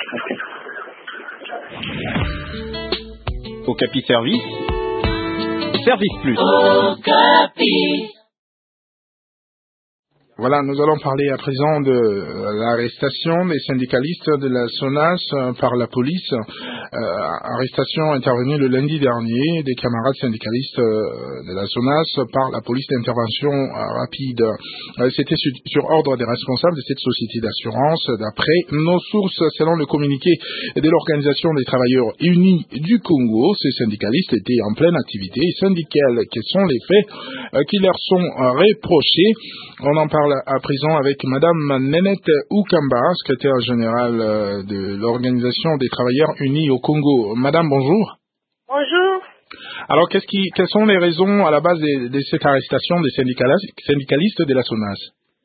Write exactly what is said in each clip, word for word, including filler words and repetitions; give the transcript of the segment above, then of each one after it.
Okay. Okapi Service, Service Plus. Okapi. Voilà, nous allons parler à présent de l'arrestation des syndicalistes de la SONAS par la police. Euh, arrestation intervenue le lundi dernier des camarades syndicalistes de la SONAS par la police d'intervention rapide. Euh, C'était sur, sur ordre des responsables de cette société d'assurance. D'après nos sources, selon le communiqué de l'Organisation des travailleurs unis du Congo, ces syndicalistes étaient en pleine activité syndicale. Quels sont les faits euh, qui leur sont euh, reprochés? On en parle à présent avec Madame Nénette Oukamba, secrétaire générale de l'Organisation des travailleurs unis au Congo. Madame, bonjour. Bonjour. Alors, qu'est-ce qui, quelles sont les raisons à la base de, de cette arrestation des syndicalistes de la SONAS?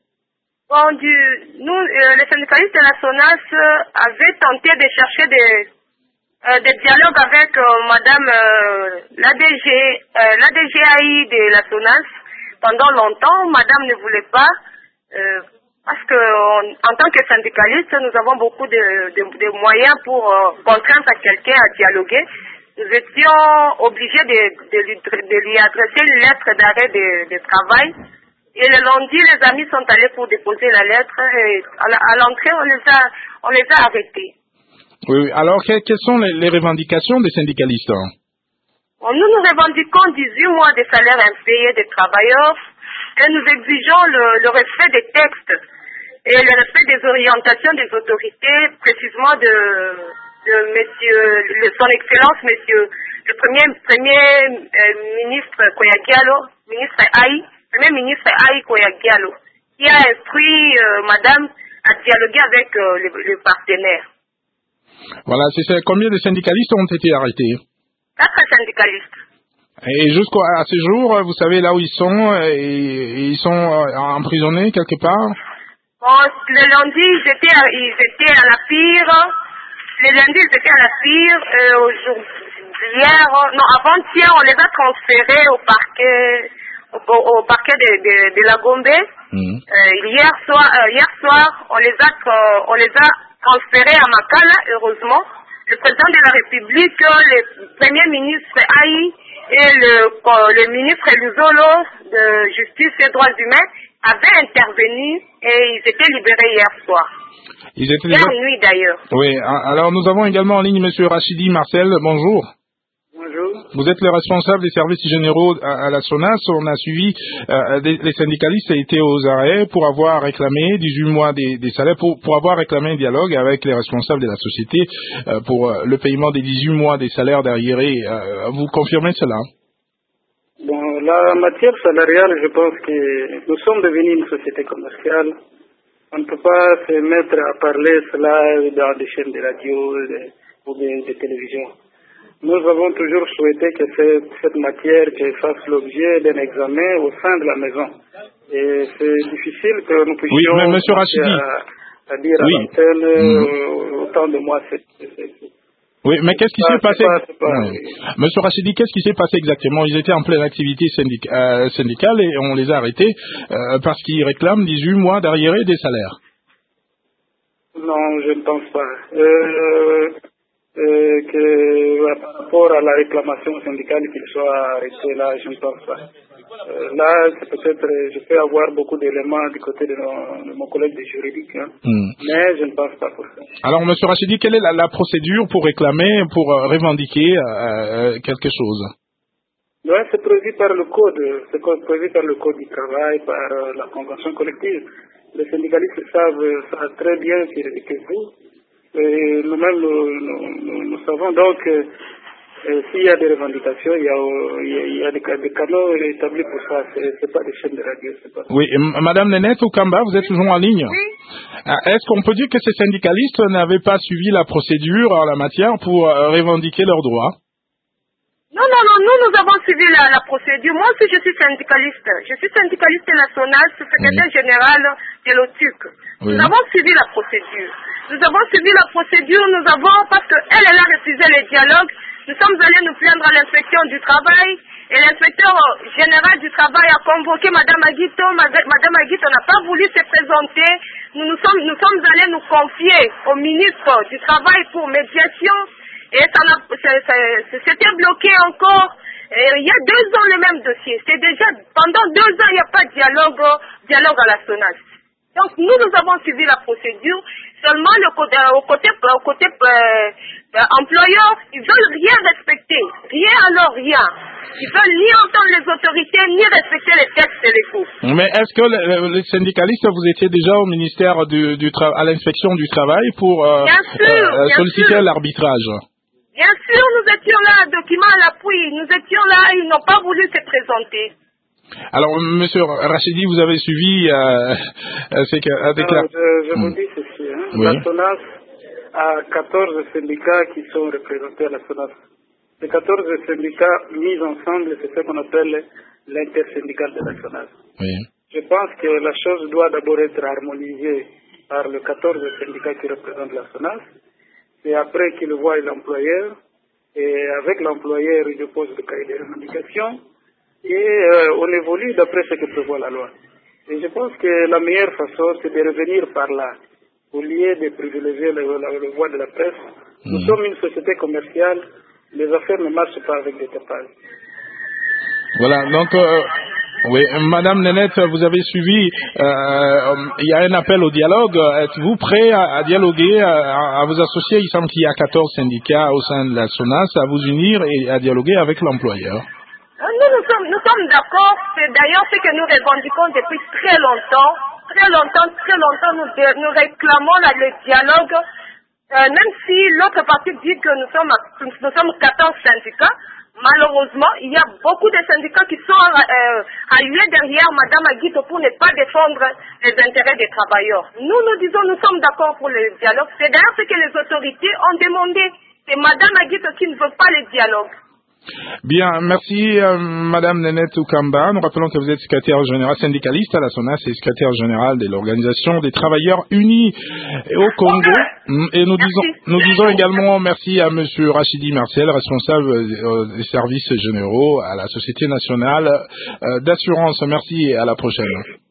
Bon, du, nous, euh, les syndicalistes de la SONAS euh, avaient tenté de chercher des, euh, des dialogues avec euh, Madame euh, l'A D G, euh, l'A D G A I de la SONAS. Pendant longtemps, Madame ne voulait pas. Euh, parce que on, en tant que syndicaliste, nous avons beaucoup de, de, de moyens pour euh, contraindre quelqu'un à dialoguer. Nous étions obligés de, de, lui, de lui adresser une lettre d'arrêt de, de travail. Et le lundi, les amis sont allés pour déposer la lettre. Et à l'entrée, on les a, on les a arrêtés. Oui, alors que, quelles sont les, les revendications des syndicalistes? Bon, nous nous revendiquons dix-huit mois de salaire impayé des travailleurs. Et nous exigeons le, le respect des textes et le respect des orientations des autorités, précisément de, de monsieur, de son excellence, monsieur le premier, premier euh, ministre Koyagialo, ministre Aïe, premier ministre Aïe Koyagialo, qui a instruit euh, madame à dialoguer avec euh, les, les partenaires. Voilà, c'est ça. Combien de syndicalistes ont été arrêtés? Quatre syndicalistes. Et jusqu'à ce jour, vous savez là où ils sont, et, et ils sont emprisonnés quelque part? Bon, le lundi, ils étaient à, ils étaient à la pire. Le lundi, ils étaient à la pire. Euh, aujourd'hui, hier, non, avant-hier, on les a transférés au parquet, au, au parquet de, de, de la Gombe. Mmh. Euh, hier soir, euh, hier soir, on les a, on les a transférés à Makala, heureusement. Le président de la République, le premier ministre Aïe et le, le ministre Luzolo de Justice et Droits Humains avaient intervenu et ils étaient libérés hier soir. Ils étaient hier déjà... nuit d'ailleurs. Oui, alors nous avons également en ligne M. Rachidi Marcel. Bonjour. Bonjour. Vous êtes le responsable des services généraux à, à la SONAS. On a suivi, euh, des, les syndicalistes étaient aux arrêts pour avoir réclamé dix-huit mois des, des salaires, pour, pour avoir réclamé un dialogue avec les responsables de la société euh, pour euh, le paiement des dix-huit mois des salaires d'arriérés. Euh, vous confirmez cela? Bon, la matière salariale, je pense que nous sommes devenus une société commerciale. On ne peut pas se mettre à parler cela dans des chaînes de radio de, ou de, de télévision. Nous avons toujours souhaité que cette, cette matière fasse l'objet d'un examen au sein de la maison. Et c'est difficile que nous puissions oui, mais monsieur Rachidi. À, à dire oui. à l'antenne mmh. autant de mois. C'est, c'est, oui, mais qu'est-ce qui s'est passé pas, c'est pas, oui. Monsieur Rachidi, qu'est-ce qui s'est passé exactement? Ils étaient en pleine activité syndic- euh, syndicale et on les a arrêtés euh, parce qu'ils réclament dix-huit mois d'arriérés des salaires. Non, je ne pense pas. Euh, Euh, que euh, par rapport à la réclamation syndicale qu'il soit arrêté là, je ne pense pas. Euh, là, c'est peut-être, je peux avoir beaucoup d'éléments du côté de, nos, de mon collègue des juridiques, hein, mm. mais je ne pense pas pour ça. Alors, monsieur Rachidi, quelle est la, la procédure pour réclamer, pour euh, revendiquer euh, quelque chose? Ouais, c'est prévu par le code, c'est prévu par le code du travail, par euh, la convention collective. Les syndicalistes savent, savent très bien que, que vous. Et nous-mêmes, nous, nous, nous, nous savons donc euh, euh, s'il y a des revendications, il y a, il y a, il y a des, des canaux établis pour ça. Ce n'est pas des chaînes de radio. C'est pas... Oui, et Madame Nénette Oukamba, vous êtes toujours en ligne. Oui. Est-ce qu'on peut dire que ces syndicalistes n'avaient pas suivi la procédure en la matière pour euh, revendiquer leurs droits? Non, non, non, nous, nous avons suivi la, la procédure. Moi aussi, je suis syndicaliste. Je suis syndicaliste national, secrétaire oui. général de l'O T U C. Oui. Nous avons suivi la procédure. Nous avons suivi la procédure, nous avons, parce qu'elle, elle a refusé les dialogues, nous sommes allés nous plaindre à l'inspection du travail, et l'inspecteur général du travail a convoqué Madame Aguito. Madame Aguito n'a pas voulu se présenter. nous, nous, sommes, nous sommes allés nous confier au ministre du Travail pour médiation et ça c'était bloqué encore. Et il y a deux ans le même dossier. C'est déjà, pendant deux ans, il n'y a pas de dialogue, dialogue à la SONAS. Donc nous, nous avons suivi la procédure. Seulement le côté, au côté, au côté euh, euh, employeur, ils veulent rien respecter. Rien alors rien. Ils veulent ni entendre les autorités, ni respecter les textes et les cours. Mais est-ce que les, les syndicalistes, vous étiez déjà au ministère du, du tra- à l'inspection du travail pour euh, bien sûr, euh, bien solliciter sûr. l'arbitrage? Bien sûr, nous étions là, document à l'appui. Nous étions là, ils n'ont pas voulu se présenter. Alors, Monsieur Rachidi, vous avez suivi euh, ces euh, déclarations. Je, je vous dis ceci. Hein. Oui. La SONAS a quatorze syndicats qui sont représentés à la SONAS. Ces quatorze syndicats mis ensemble, c'est ce qu'on appelle l'intersyndical de la SONAS. Oui. Je pense que la chose doit d'abord être harmonisée par les quatorze syndicats qui représentent la SONAS. Et après qu'ils voient l'employeur, et avec l'employeur, il dépose le cahier de revendications. Et euh, on évolue d'après ce que prévoit la loi. Et je pense que la meilleure façon, c'est de revenir par là, au lieu de privilégier le, le, le voie de la presse. Mmh. Nous sommes une société commerciale, les affaires ne marchent pas avec des tapages. Voilà, donc, euh, oui, Madame Nénette, vous avez suivi, euh, il y a un appel au dialogue. Êtes-vous prêt à, à dialoguer, à, à vous associer? Il semble qu'il y a quatorze syndicats au sein de la SONAS, à vous unir et à dialoguer avec l'employeur. Nous, nous sommes, nous sommes d'accord. C'est d'ailleurs ce que nous revendiquons depuis très longtemps. Très longtemps, très longtemps, nous, nous réclamons là, le dialogue. Euh, même si l'autre partie dit que nous sommes, nous sommes quatorze syndicats, malheureusement, il y a beaucoup de syndicats qui sont euh, alliés derrière Madame Aguito pour ne pas défendre les intérêts des travailleurs. Nous, nous disons, nous sommes d'accord pour le dialogue. C'est d'ailleurs ce que les autorités ont demandé. C'est Madame Aguito qui ne veut pas le dialogue. Bien, merci euh, Madame Nénette Oukamba. Nous rappelons que vous êtes secrétaire générale syndicaliste à la SONAS et secrétaire générale de l'Organisation des Travailleurs Unis au Congo. Et nous disons, nous disons également merci à Monsieur Rachidi Martial, responsable euh, des services généraux à la Société nationale euh, d'assurance. Merci et à la prochaine.